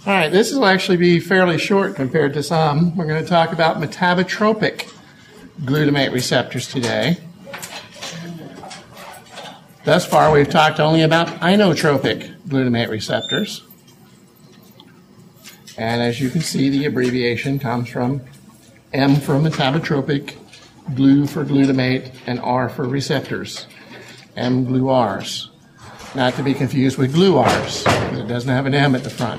All right, this will actually be fairly short compared to some. We're going to talk about metabotropic glutamate receptors today. Thus far, we've talked only about inotropic glutamate receptors. And as you can see, the abbreviation comes from M for metabotropic, glu for glutamate, and R for receptors, M-GluRs. Not to be confused with GluRs, because it doesn't have an M at the front.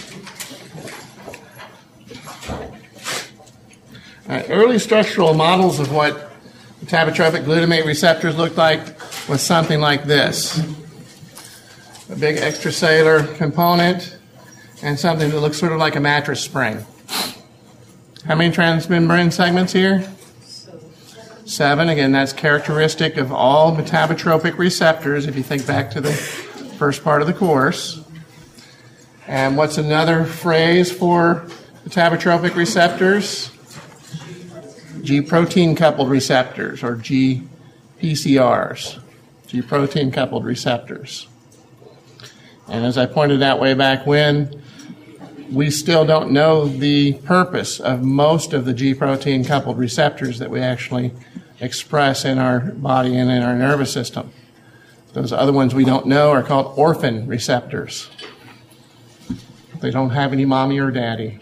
Early structural models of what metabotropic glutamate receptors looked like was something like this. A big extracellular component and something that looks sort of like a mattress spring. How many transmembrane segments here? 7. Again, that's characteristic of all metabotropic receptors if you think back to the first part of the course. And what's another phrase for metabotropic receptors? G-protein coupled receptors, or GPCRs, G-protein coupled receptors. And as I pointed out way back when, we still don't know the purpose of most of the G-protein coupled receptors that we actually express in our body and in our nervous system. Those other ones we don't know are called orphan receptors. They don't have any mommy or daddy.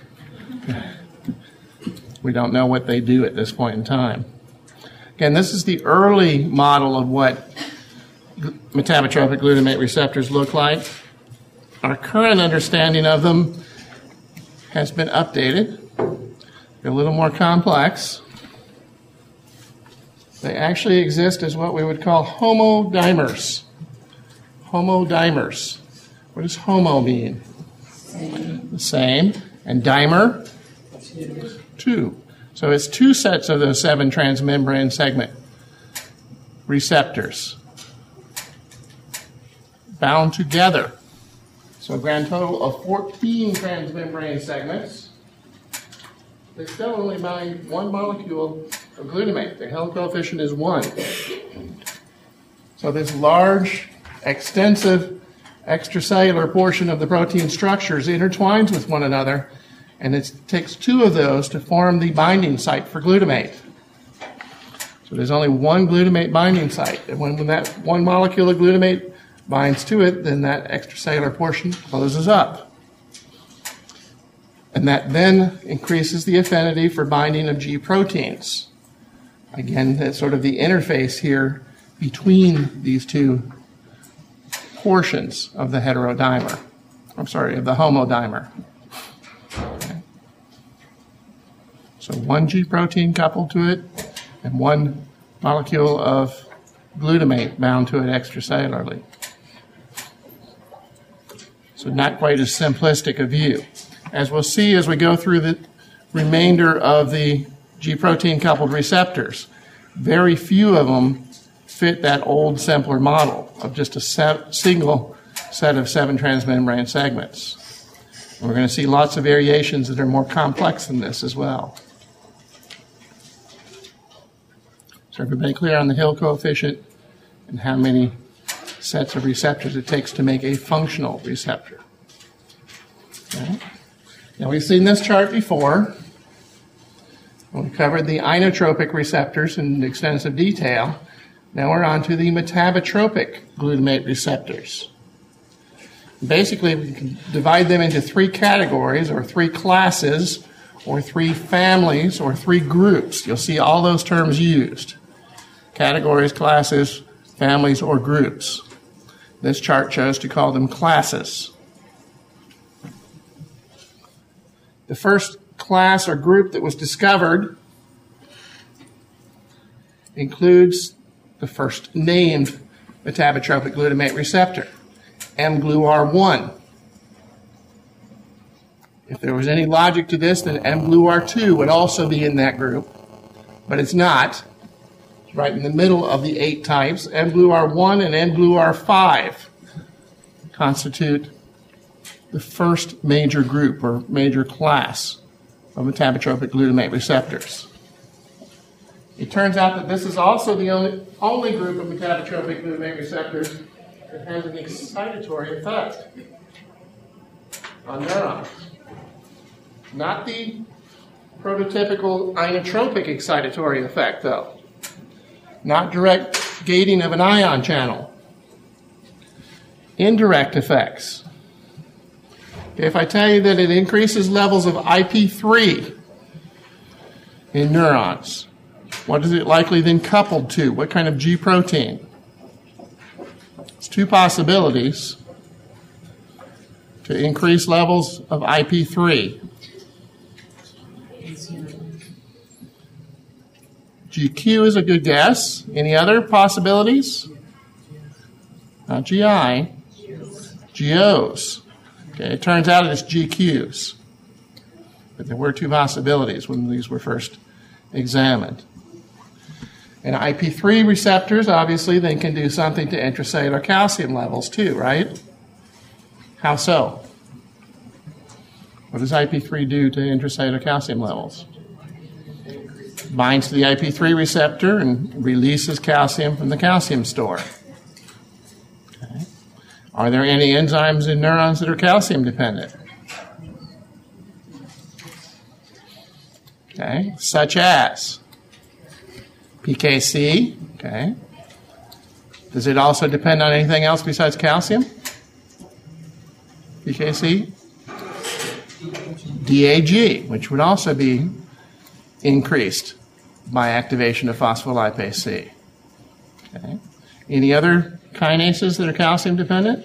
We don't know what they do at this point in time. Again, this is the early model of what metabotropic glutamate receptors look like. Our current understanding of them has been updated. They're a little more complex. They actually exist as what we would call homodimers. Homodimers. What does homo mean? The same. And dimer? 2. So it's 2 sets of those 7 transmembrane segment receptors bound together. So a grand total of 14 transmembrane segments. They still only bind 1 molecule of glutamate. The Held coefficient is 1. So this large, extensive extracellular portion of the protein structures intertwines with one another, and it takes 2 of those to form the binding site for glutamate. So there's only 1 glutamate binding site. And when that 1 molecule of glutamate binds to it, then that extracellular portion closes up. And that then increases the affinity for binding of G proteins. Again, that's sort of the interface here between these 2 portions of the heterodimer. Of the homodimer. Okay. So 1 G protein coupled to it, and 1 molecule of glutamate bound to it extracellularly. So not quite as simplistic a view. As we'll see as we go through the remainder of the G-protein coupled receptors, very few of them fit that old, simpler model of just a single set of 7 transmembrane segments. And we're going to see lots of variations that are more complex than this as well. So everybody clear on the Hill coefficient and how many sets of receptors it takes to make a functional receptor? Okay. Now we've seen this chart before. We covered the inotropic receptors in extensive detail. Now we're on to the metabotropic glutamate receptors. Basically, we can divide them into 3 categories, or 3 classes, or 3 families, or 3 groups. You'll see all those terms used. Categories, classes, families, or groups. This chart chose to call them classes. The first class or group that was discovered includes the first named metabotropic glutamate receptor, M-GluR1. If there was any logic to this, then M-GluR2 would also be in that group, but it's not. It's right in the middle of the 8 types. M-GluR1 and M-GluR5 constitute the first major group or major class of metabotropic glutamate receptors. It turns out that this is also the only group of metabotropic glutamate receptors that has an excitatory effect. on neurons. Not the prototypical inotropic excitatory effect, though. Not direct gating of an ion channel. Indirect effects. Okay, if I tell you that it increases levels of IP3 in neurons, what is it likely then coupled to? What kind of G protein? It's two possibilities to increase levels of IP3. GQ is a good guess. Any other possibilities? Not GI. GOs. Okay, it turns out it's GQs. But there were two possibilities when these were first examined. And IP3 receptors, obviously, they can do something to intracellular calcium levels too, right? How so? What does IP3 do to intracellular calcium levels? Binds to the IP3 receptor and releases calcium from the calcium store. Okay. Are there any enzymes in neurons that are calcium dependent? Okay, such as PKC. Okay. Does it also depend on anything else besides calcium? PKC? DAG, which would also be increased by activation of phospholipase C. Okay. Any other kinases that are calcium dependent?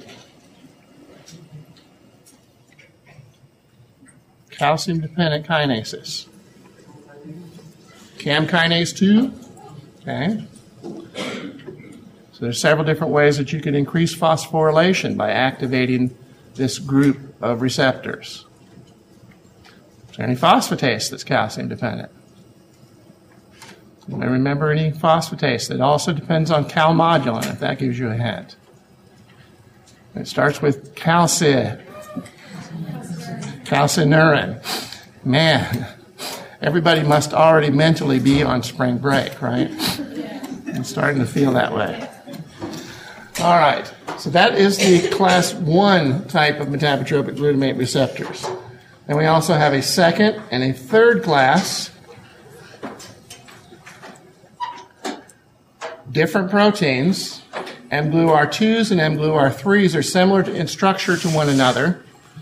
Calcium dependent kinases. CAM kinase 2. Okay. So there's several different ways that you can increase phosphorylation by activating this group of receptors. Is there any phosphatase that's calcium dependent? You may remember any phosphatase that also depends on calmodulin, if that gives you a hint. It starts with calcinurin. Man, everybody must already mentally be on spring break, right? I'm starting to feel that way. All right, so that is the class 1 type of metabotropic glutamate receptors. Then we also have a second and a third class. Different proteins, mGlu-R2s and mGlu-R3s, are similar in structure to one another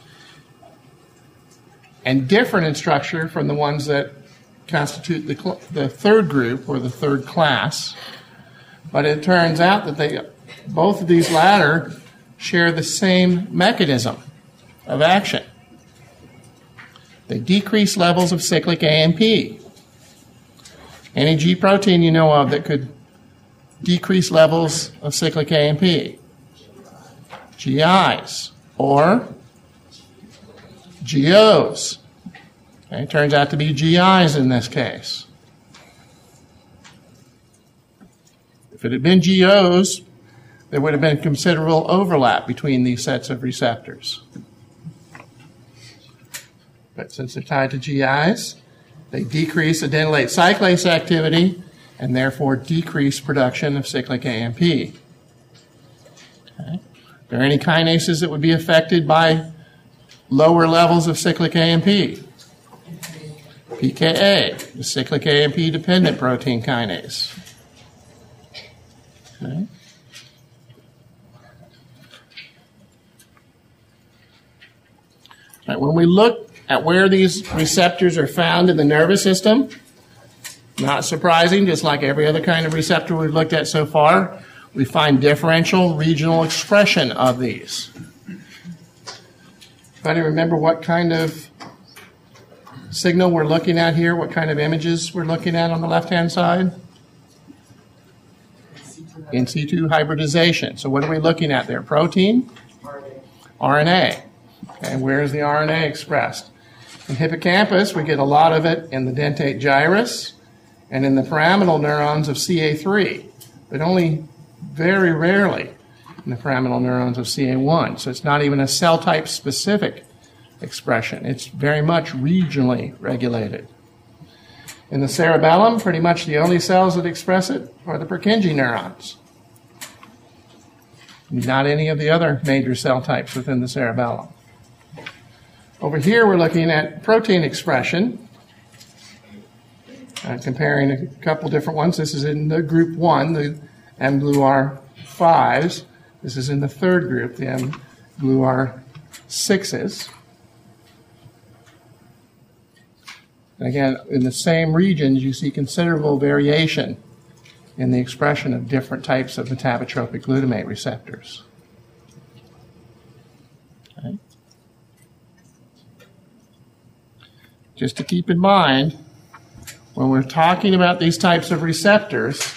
and different in structure from the ones that constitute the third group or the third class. But it turns out that both of these latter share the same mechanism of action. They decrease levels of cyclic AMP. Any G protein you know of that could decrease levels of cyclic AMP? GIs or GOs. Okay, turns out to be GIs in this case. If it had been GOs, there would have been considerable overlap between these sets of receptors. But since they're tied to GIs, they decrease adenylate cyclase activity and therefore decrease production of cyclic AMP. Okay. Are there any kinases that would be affected by lower levels of cyclic AMP? PKA, the cyclic AMP dependent protein kinase. Okay. All right, when we look at where these receptors are found in the nervous system, not surprising, just like every other kind of receptor we've looked at so far, we find differential regional expression of these. Anybody remember what kind of signal we're looking at here? What kind of images we're looking at on the left-hand side? In situ hybridization. So what are we looking at there? Protein? RNA. Okay, where is the RNA expressed? In hippocampus, we get a lot of it in the dentate gyrus and in the pyramidal neurons of CA3, but only very rarely in the pyramidal neurons of CA1. So it's not even a cell type specific expression. It's very much regionally regulated. In the cerebellum, pretty much the only cells that express it are the Purkinje neurons. Not any of the other major cell types within the cerebellum. Over here, we're looking at protein expression, comparing a couple different ones. This is in the group 1, the mGluR5s. This is in the third group, the mGluR6s. And again, in the same regions, you see considerable variation in the expression of different types of metabotropic glutamate receptors. Okay. Just to keep in mind, when we're talking about these types of receptors,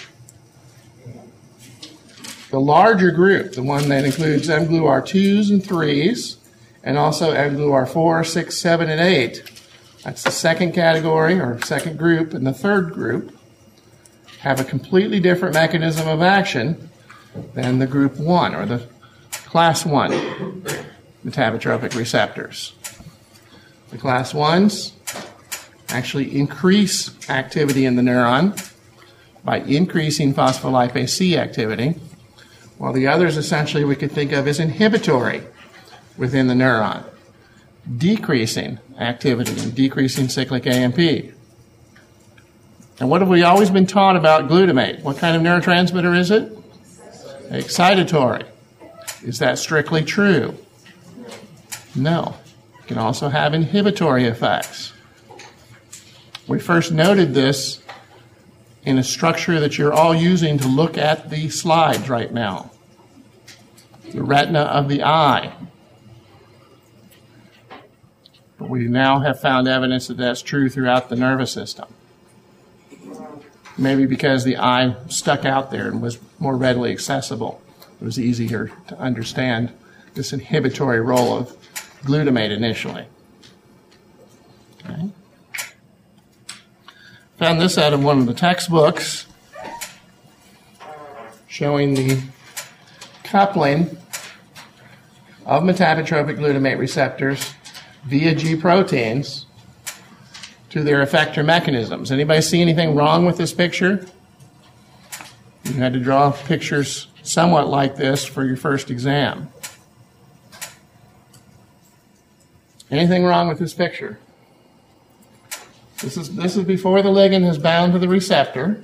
the larger group, the one that includes mGluR2s and 3s, and also mGluR4, 6, 7, and 8, that's the second category or second group, and the third group have a completely different mechanism of action than the group 1 or the class 1 metabotropic receptors. The class 1s actually increase activity in the neuron by increasing phospholipase C activity, while the others essentially we could think of as inhibitory within the neuron, decreasing activity and decreasing cyclic AMP. And what have we always been taught about glutamate? What kind of neurotransmitter is it? Excitatory. Is that strictly true? No. It can also have inhibitory effects. We first noted this in a structure that you're all using to look at the slides right now. The retina of the eye. But we now have found evidence that that's true throughout the nervous system. Maybe because the eye stuck out there and was more readily accessible. It was easier to understand this inhibitory role of glutamate initially. Okay. Found this out of one of the textbooks showing the coupling of metabotropic glutamate receptors via G proteins to their effector mechanisms. Anybody see anything wrong with this picture? You had to draw pictures somewhat like this for your first exam. Anything wrong with this picture? This is before the ligand has bound to the receptor.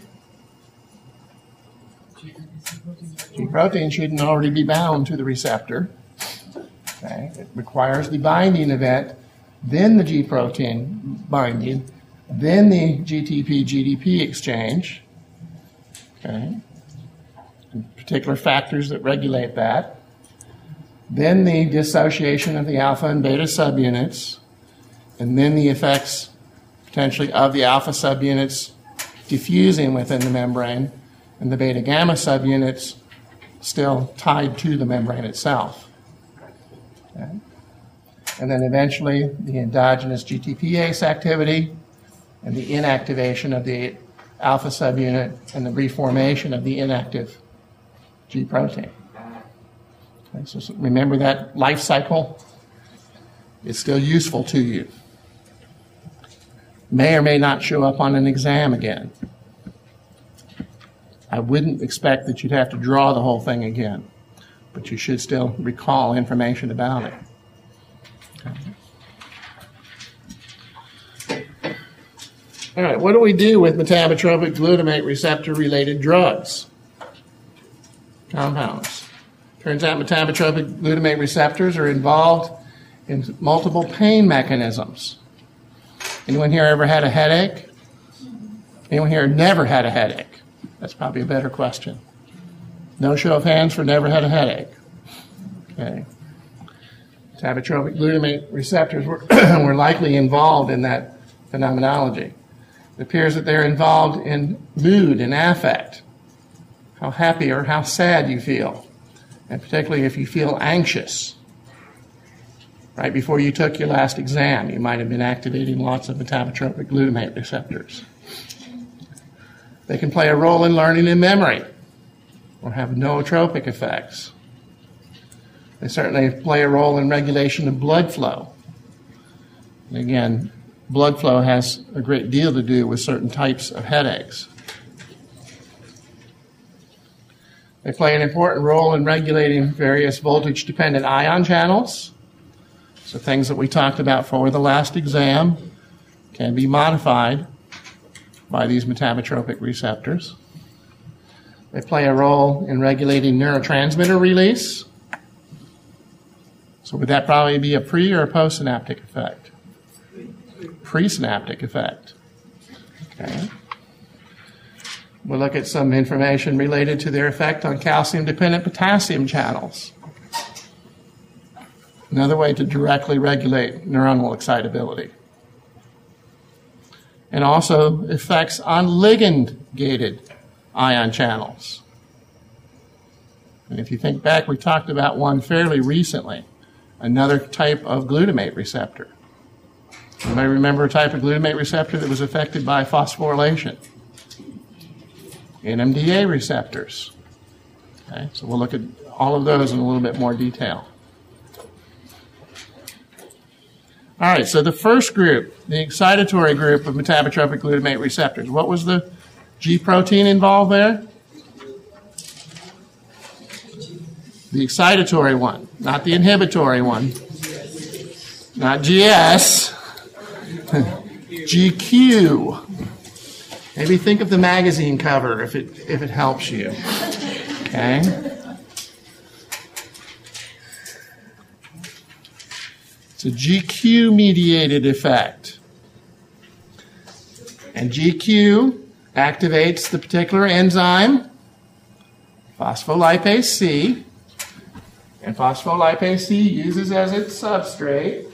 G protein shouldn't already be bound to the receptor. Okay. It requires the binding event, then the G protein binding, then the GTP-GDP exchange. Okay. And particular factors that regulate that. Then the dissociation of the alpha and beta subunits, and then the effects potentially of the alpha subunits diffusing within the membrane, and the beta gamma subunits still tied to the membrane itself. Okay. And then eventually the endogenous GTPase activity and the inactivation of the alpha subunit and the reformation of the inactive G protein. Okay, so remember that life cycle is still useful to you. May or may not show up on an exam again. I wouldn't expect that you'd have to draw the whole thing again, but you should still recall information about it. Okay. All right, what do we do with metabotropic glutamate receptor-related drugs? Compounds. Turns out metabotropic glutamate receptors are involved in multiple pain mechanisms. Anyone here ever had a headache? Anyone here never had a headache? That's probably a better question. No show of hands for never had a headache. Okay. Metabotropic glutamate receptors were likely involved in that phenomenology. It appears that they're involved in mood and affect, how happy or how sad you feel, and particularly if you feel anxious. Right before you took your last exam, you might have been activating lots of metabotropic glutamate receptors. They can play a role in learning and memory, or have nootropic effects. They certainly play a role in regulation of blood flow. And again, blood flow has a great deal to do with certain types of headaches. They play an important role in regulating various voltage-dependent ion channels. So things that we talked about for the last exam can be modified by these metabotropic receptors. They play a role in regulating neurotransmitter release. So would that probably be a pre or a postsynaptic effect? Presynaptic effect. Okay. We'll look at some information related to their effect on calcium-dependent potassium channels. Another way to directly regulate neuronal excitability. And also effects on ligand-gated ion channels. And if you think back, we talked about one fairly recently, another type of glutamate receptor. Anybody remember a type of glutamate receptor that was affected by phosphorylation? NMDA receptors. Okay, so we'll look at all of those in a little bit more detail. All right, so the first group, the excitatory group of metabotropic glutamate receptors. What was the G protein involved there? The excitatory one, not the inhibitory one. Not GS. GQ. Maybe think of the magazine cover if it helps you. Okay? It's a GQ-mediated effect. And GQ activates the particular enzyme, phospholipase C. And phospholipase C uses as its substrate.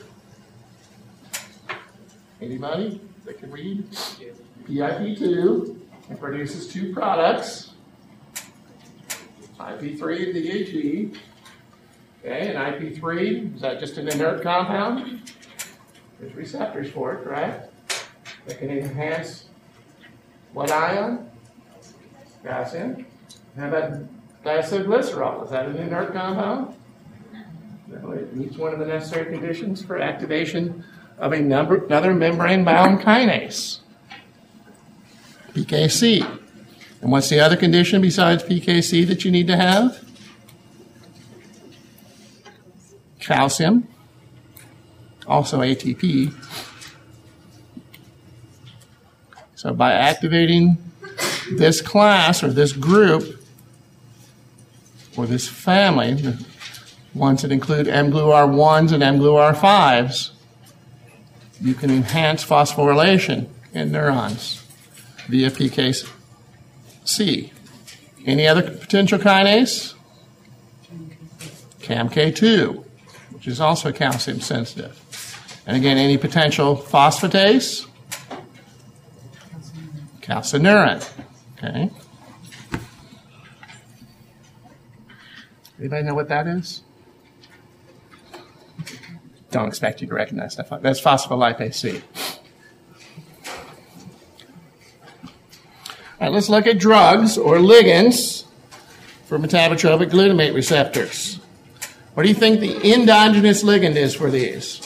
Anybody that can read? PIP2. It produces two products, IP3 and DHE. Okay, and IP3, is that just an inert compound? There's receptors for it, correct? That can enhance what ion? Calcium. How about diacylglycerol? Is that an inert compound? No, it meets one of the necessary conditions for activation of another membrane-bound kinase, PKC. And what's the other condition besides PKC that you need to have? Calcium, also ATP. So by activating this class or this group or this family, the ones that include mGluR1s and mGluR5s, you can enhance phosphorylation in neurons via PKC. Any other potential kinase? CAMK2, which is also calcium sensitive. And again, any potential phosphatase? Calcineurin. Okay. Anybody know what that is? Don't expect you to recognize that. That's phospholipase C. All right, let's look at drugs or ligands for metabotropic glutamate receptors. What do you think the endogenous ligand is for these?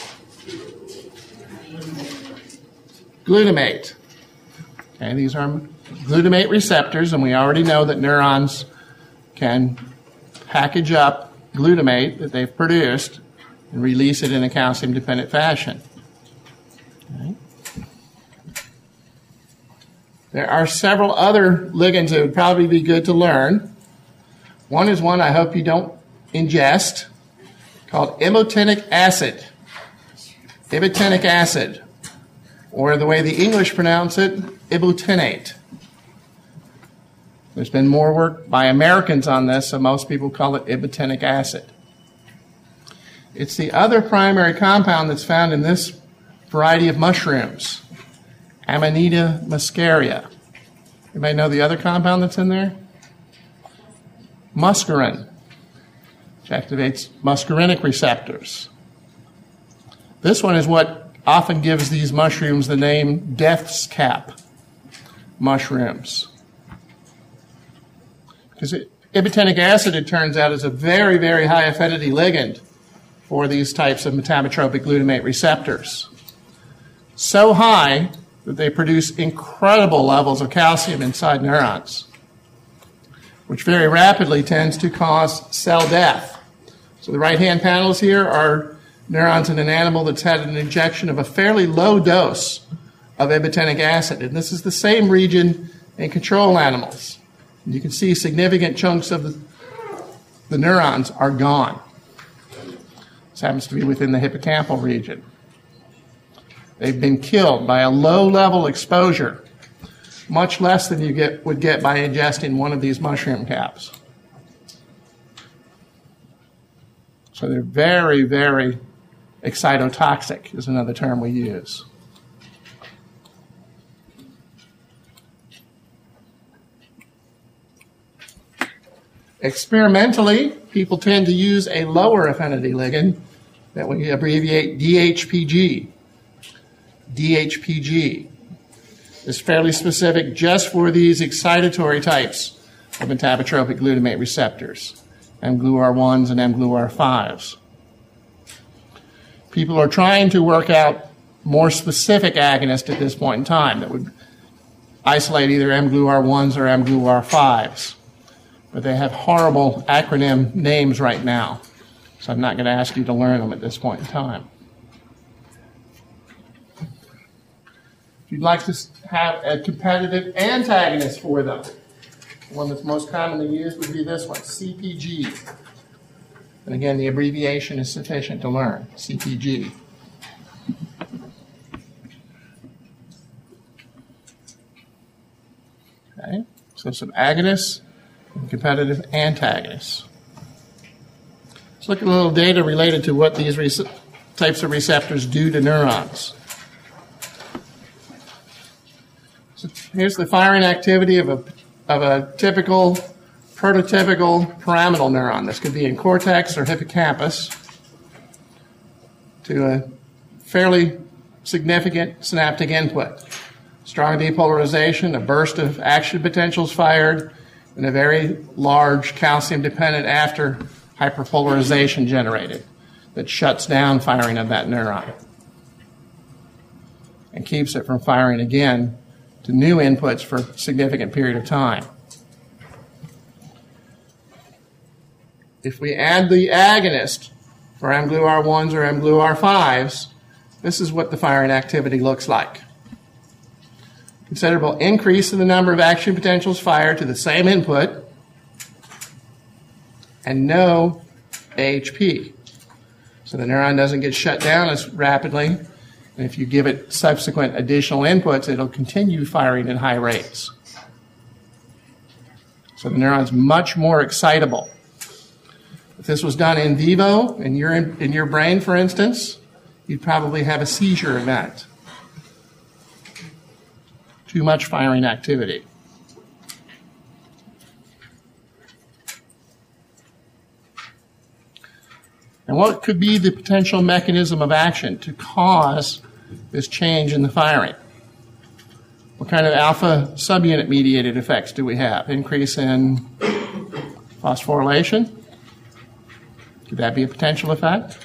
Glutamate. Okay, these are glutamate receptors, and we already know that neurons can package up glutamate that they've produced and release it in a calcium-dependent fashion. Okay. There are several other ligands that would probably be good to learn. One is one I hope you don't ingest, called ibotenic acid. Ibotenic acid, or the way the English pronounce it, ibotenate. There's been more work by Americans on this, so most people call it ibotenic acid. It's the other primary compound that's found in this variety of mushrooms, Amanita muscaria. Anybody know the other compound that's in there? Muscarine, which activates muscarinic receptors. This one is what often gives these mushrooms the name death's cap mushrooms. Because ibotenic acid, it turns out, is a very, very high affinity ligand for these types of metabotropic glutamate receptors. So high that they produce incredible levels of calcium inside neurons, which very rapidly tends to cause cell death. So the right-hand panels here are neurons in an animal that's had an injection of a fairly low dose of ibotenic acid. And this is the same region in control animals. And you can see significant chunks of the neurons are gone. This happens to be within the hippocampal region. They've been killed by a low-level exposure, much less than you would get by ingesting one of these mushroom caps. So they're very, very excitotoxic is another term we use. Experimentally, people tend to use a lower affinity ligand that we abbreviate DHPG. DHPG is fairly specific just for these excitatory types of metabotropic glutamate receptors, mGluR1s and mGluR5s. People are trying to work out more specific agonists at this point in time that would isolate either mGluR1s or mGluR5s. But they have horrible acronym names right now, so I'm not going to ask you to learn them at this point in time. If you'd like to have a competitive antagonist for them, the one that's most commonly used would be this one, CPG. And again, the abbreviation is sufficient to learn, CPG. Okay, so some agonists and competitive antagonists. Let's look at a little data related to what these types of receptors do to neurons. So here's the firing activity of a typical prototypical pyramidal neuron. This could be in cortex or hippocampus to a fairly significant synaptic input. Strong depolarization, a burst of action potentials fired, and a very large calcium-dependent after hyperpolarization generated that shuts down firing of that neuron and keeps it from firing again to new inputs for a significant period of time. If we add the agonist for mGluR1s or mGluR5s, this is what the firing activity looks like. Considerable increase in the number of action potentials fired to the same input and no AHP. So the neuron doesn't get shut down as rapidly, and if you give it subsequent additional inputs, it'll continue firing at high rates. So the neuron's much more excitable. If this was done in vivo, in your brain, for instance, you'd probably have a seizure event. Too much firing activity. And what could be the potential mechanism of action to cause this change in the firing? What kind of alpha subunit mediated effects do we have? Increase in phosphorylation? Could that be a potential effect?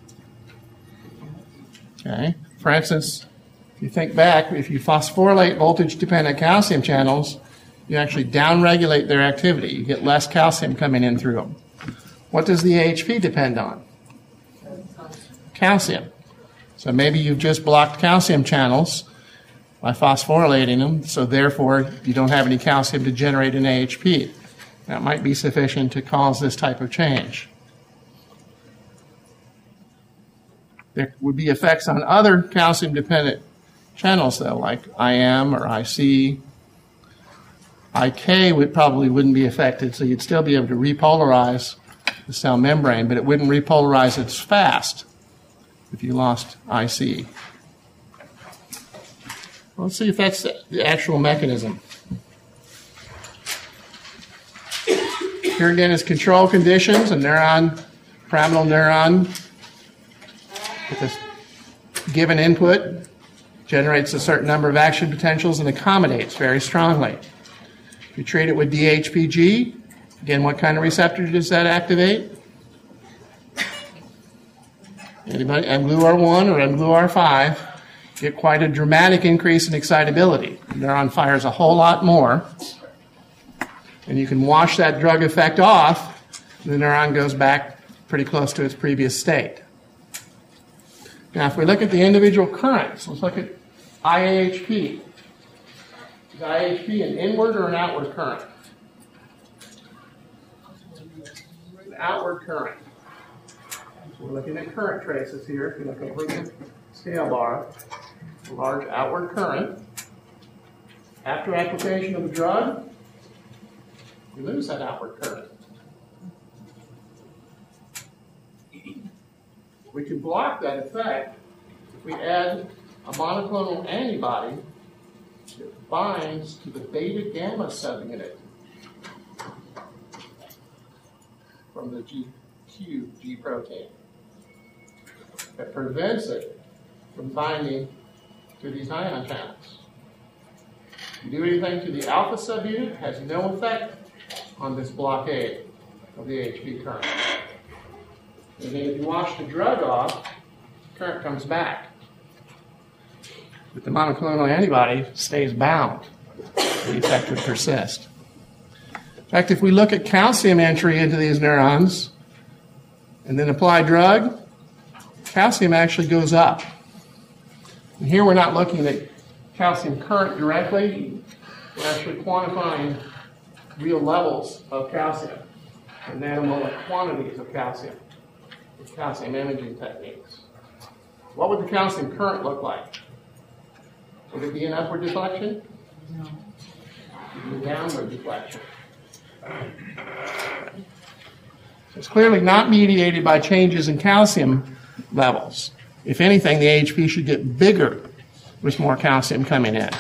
Okay. For instance, if you think back, if you phosphorylate voltage-dependent calcium channels, you actually downregulate their activity. You get less calcium coming in through them. What does the AHP depend on? Calcium. So maybe you've just blocked calcium channels by phosphorylating them, so therefore you don't have any calcium to generate an AHP. That might be sufficient to cause this type of change. There would be effects on other calcium-dependent channels, though, like IM or IC. IK probably wouldn't be affected, so you'd still be able to repolarize the cell membrane, but it wouldn't repolarize as fast if you lost IC. Well, let's see if that's the actual mechanism. Here again is control conditions. A neuron, pyramidal neuron, with a given input, generates a certain number of action potentials and accommodates very strongly. If you treat it with DHPG, again, what kind of receptor does that activate? Anybody? mGluR1 or mGluR5 get quite a dramatic increase in excitability. The neuron fires a whole lot more, and you can wash that drug effect off, and the neuron goes back pretty close to its previous state. Now, if we look at the individual currents, let's look at IAHP. Is IAHP an inward or an outward current? An outward current. So we're looking at current traces here. If you look over the scale bar, a large outward current. After application of the drug, we lose that outward current. We can block that effect if we add a monoclonal antibody that binds to the beta gamma subunit from the G protein that prevents it from binding to these ion channels. If you do anything to the alpha subunit, it has no effect on this blockade of the AHP current. And then if you wash the drug off, current comes back. But the monoclonal antibody stays bound. The effect would persist. In fact, if we look at calcium entry into these neurons and then apply drug, calcium actually goes up. And here we're not looking at calcium current directly. We're actually quantifying real levels of calcium and nanomolar quantities of calcium with calcium imaging techniques. What would the calcium current look like? Would it be an upward deflection? No. It would be a downward deflection. So it's clearly not mediated by changes in calcium levels. If anything, the AHP should get bigger with more calcium coming in.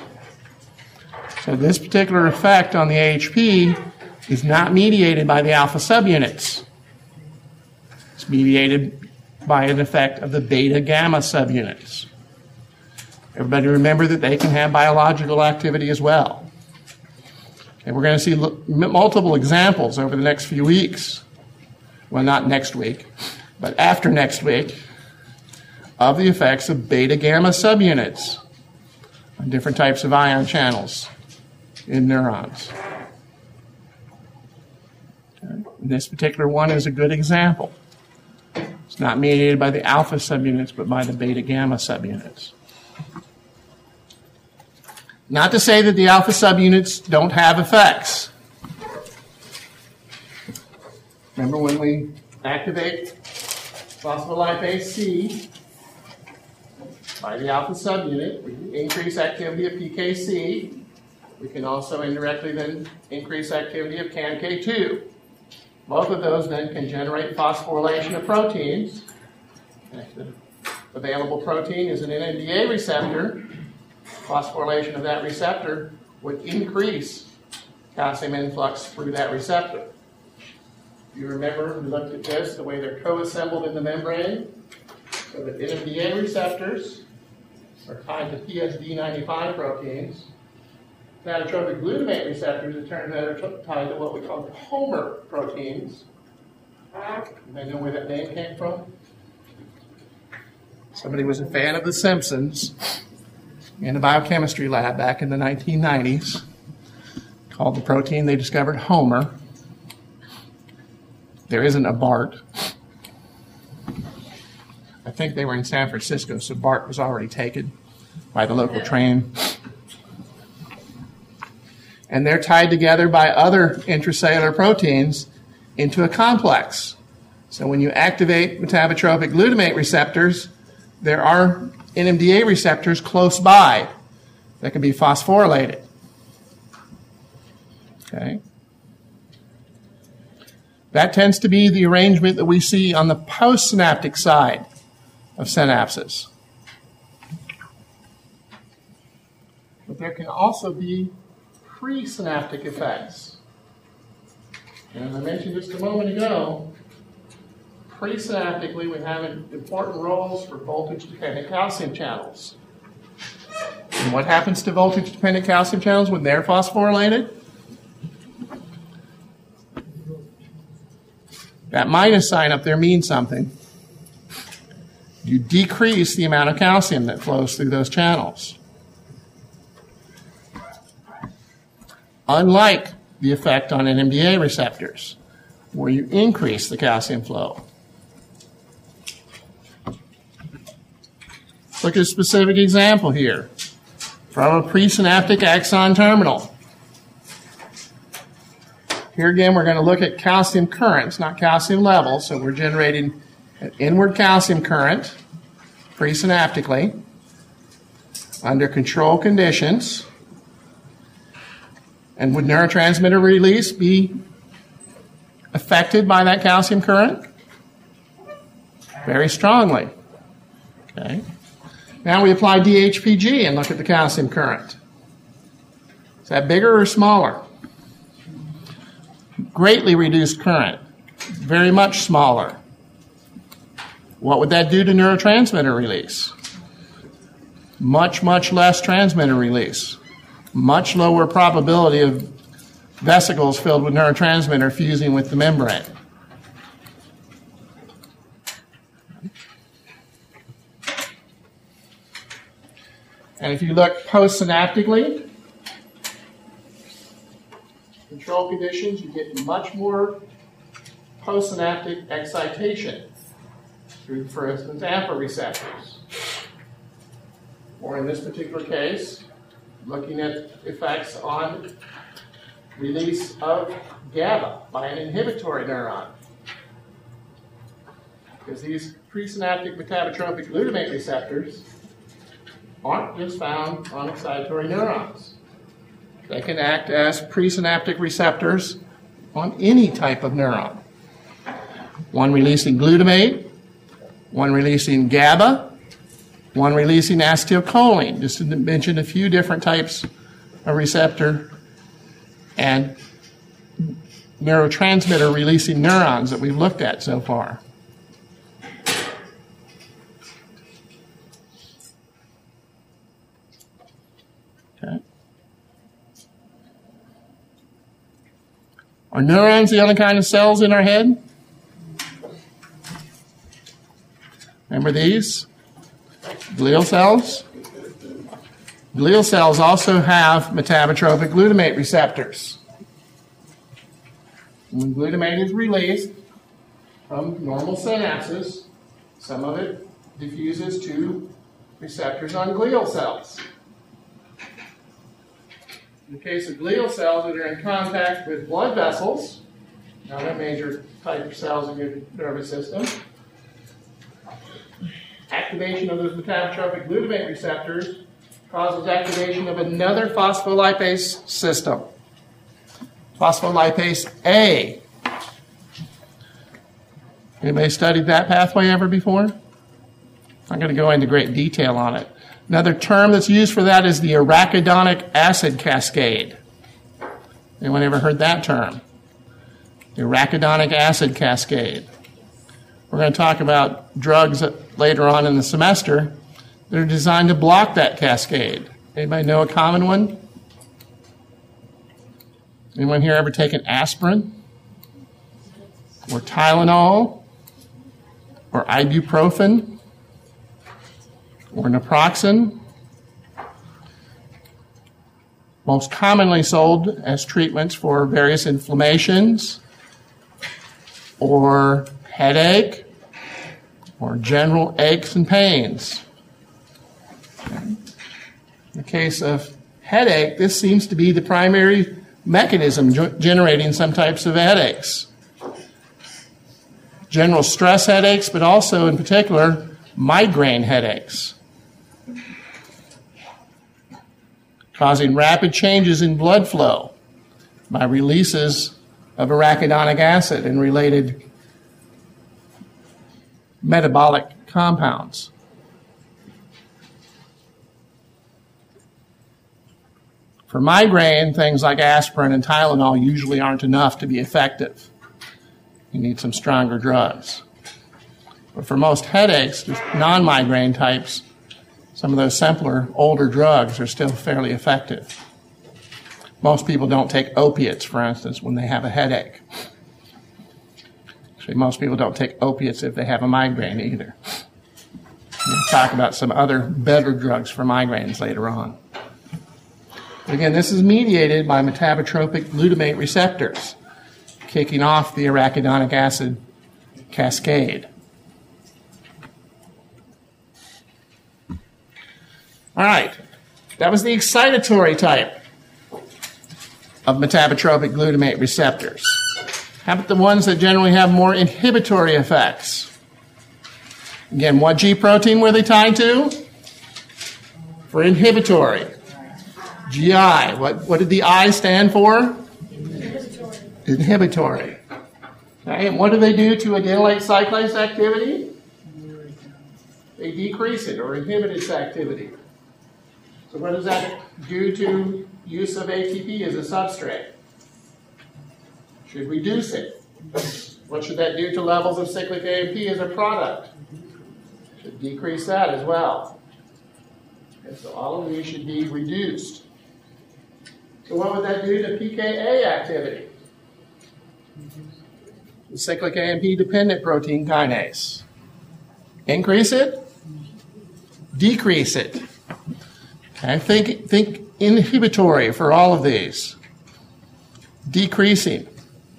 So this particular effect on the AHP is not mediated by the alpha subunits. It's mediated by an effect of the beta gamma subunits. Everybody remember that they can have biological activity as well. And we're going to see multiple examples over the next few weeks. Well, not next week, but after next week, of the effects of beta gamma subunits on different types of ion channels in neurons. Okay. This particular one is a good example. It's not mediated by the alpha subunits, but by the beta gamma subunits. Not to say that the alpha subunits don't have effects. Remember when we activate phospholipase C by the alpha subunit, we increase activity of PKC. We can also indirectly then increase activity of CANK2. Both of those then can generate phosphorylation of proteins. The available protein is an NMDA receptor. Phosphorylation of that receptor would increase calcium influx through that receptor. If you remember, we looked at this, the way they're co-assembled in the membrane. So the NMDA receptors are tied to PSD95 proteins. Gonadotrophic glutamate receptors, it turns out, are tied to what we call Homer proteins. Anybody know where that name came from? Somebody was a fan of The Simpsons in a biochemistry lab back in the 1990s, called the protein they discovered Homer. There isn't a Bart. I think they were in San Francisco, so Bart was already taken by the local train. And they're tied together by other intracellular proteins into a complex. So when you activate metabotrophic glutamate receptors, there are NMDA receptors close by that can be phosphorylated. Okay? That tends to be the arrangement that we see on the postsynaptic side of synapses. But there can also be presynaptic effects. And as I mentioned just a moment ago, presynaptically we have important roles for voltage-dependent calcium channels. And what happens to voltage-dependent calcium channels when they're phosphorylated? That minus sign up there means something. You decrease the amount of calcium that flows through those channels. Unlike the effect on NMDA receptors, where you increase the calcium flow. Look at a specific example here from a presynaptic axon terminal. Here again, we're going to look at calcium currents, not calcium levels. So we're generating an inward calcium current presynaptically under controlled conditions. And would neurotransmitter release be affected by that calcium current? Very strongly. Okay. Now we apply DHPG and look at the calcium current. Is that bigger or smaller? Greatly reduced current. Very much smaller. What would that do to neurotransmitter release? Much, much less transmitter release. Much lower probability of vesicles filled with neurotransmitter fusing with the membrane. And if you look postsynaptically, control conditions, you get much more postsynaptic excitation through, for instance, AMPA receptors. Or in this particular case, looking at effects on release of GABA by an inhibitory neuron. Because these presynaptic metabotropic glutamate receptors aren't just found on excitatory neurons. They can act as presynaptic receptors on any type of neuron. One releasing glutamate, one releasing GABA, one releasing acetylcholine, just to mention a few different types of receptor and neurotransmitter releasing neurons that we've looked at so far. Okay. Are neurons the other kind of cells in our head? Remember these? Glial cells. Glial cells also have metabotropic glutamate receptors. When glutamate is released from normal synapses, some of it diffuses to receptors on glial cells. In the case of glial cells that are in contact with blood vessels, another major type of cells in your nervous system, activation of those metabotropic glutamate receptors causes activation of another phospholipase system, phospholipase A. Anybody studied that pathway ever before? I'm going to go into great detail on it. Another term that's used for that is the arachidonic acid cascade. Anyone ever heard that term? The arachidonic acid cascade. We're going to talk about drugs later on in the semester that are designed to block that cascade. Anybody know a common one? Anyone here ever taken aspirin? Or Tylenol? Or ibuprofen? Or naproxen? Most commonly sold as treatments for various inflammations or headache or general aches and pains. In the case of headache, this seems to be the primary mechanism generating some types of headaches. General stress headaches, but also in particular migraine headaches, causing rapid changes in blood flow by releases of arachidonic acid and related metabolic compounds. For migraine, things like aspirin and Tylenol usually aren't enough to be effective. You need some stronger drugs. But for most headaches, just non-migraine types, some of those simpler, older drugs are still fairly effective. Most people don't take opiates, for instance, when they have a headache. Actually, most people don't take opiates if they have a migraine either. We'll talk about some other better drugs for migraines later on. But again, this is mediated by metabotropic glutamate receptors, kicking off the arachidonic acid cascade. All right, that was the excitatory type of metabotropic glutamate receptors. How about the ones that generally have more inhibitory effects? Again, what G protein were they tied to? For inhibitory. GI. What did the I stand for? Inhibitory. Okay, and what do they do to adenylate cyclase activity? They decrease it or inhibit its activity. So what does that do to use of ATP as a substrate? Should reduce it. What should that do to levels of cyclic AMP as a product? Should decrease that as well. And so all of these should be reduced. So what would that do to pKa activity? The cyclic AMP dependent protein kinase. Increase it? Decrease it. Okay, think inhibitory for all of these. Decreasing.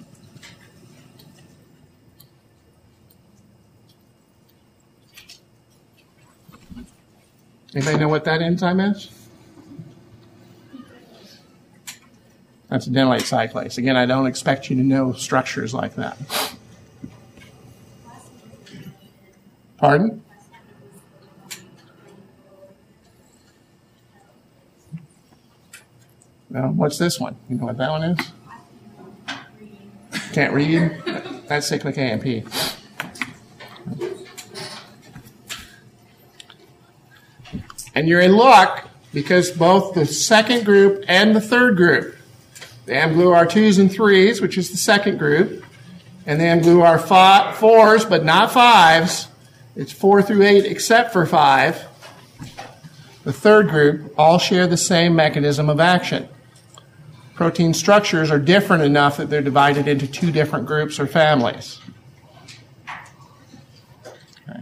Anybody know what that enzyme is? That's adenylate cyclase. Again, I don't expect you to know structures like that. Pardon? Well, what's this one? You know what that one is? Can't read? That's cyclic AMP. And you're in luck because both the second group and the third group, the AmGlu-R2s and 3s, which is the second group, and the AmGlu-R4s, but not 5s, it's 4 through 8 except for 5, the third group all share the same mechanism of action. Protein structures are different enough that they're divided into two different groups or families. Okay.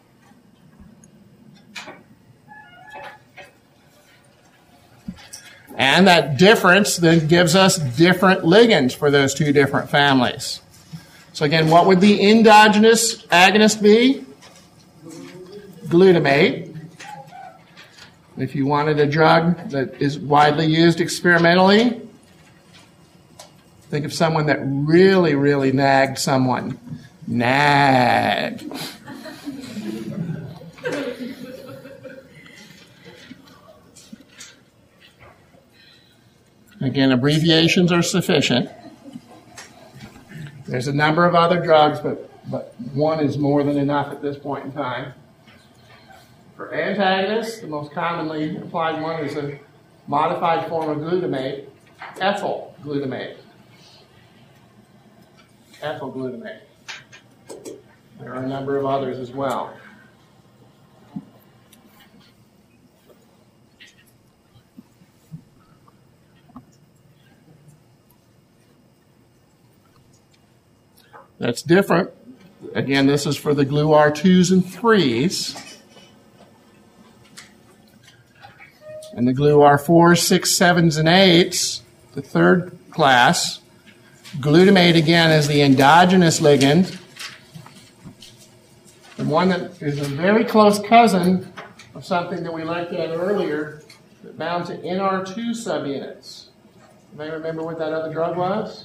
And that difference then gives us different ligands for those two different families. So again, what would the endogenous agonist be? Glutamate. If you wanted a drug that is widely used experimentally, think of someone that really, really nagged someone. Nag. Again, abbreviations are sufficient. There's a number of other drugs, but one is more than enough at this point in time. For antagonists, the most commonly applied one is a modified form of glutamate, ethyl glutamate. Ethyl glutamate. There are a number of others as well. That's different. Again, this is for the GLU-R2s and 3s. And the GLU-R4s, 6, 7s, and 8s, the third class. Glutamate, again, is the endogenous ligand. The one that is a very close cousin of something that we looked at earlier that bound to NR2 subunits. You may remember what that other drug was?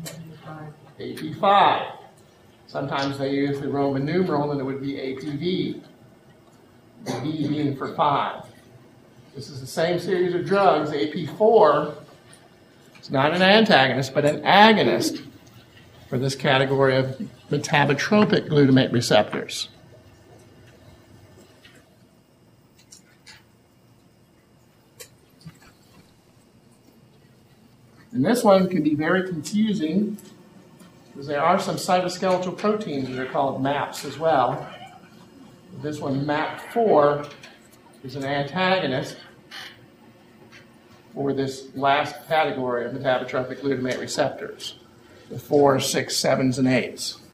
AP5. Sometimes they use the Roman numeral and it would be ATV. The B being for 5. This is the same series of drugs, AP4. It's not an antagonist, but an agonist for this category of metabotropic glutamate receptors. And this one can be very confusing because there are some cytoskeletal proteins that are called MAPs as well. This one, MAP4, is an antagonist for this last category of metabotropic glutamate receptors, the 4s, 6, 7s, and 8s.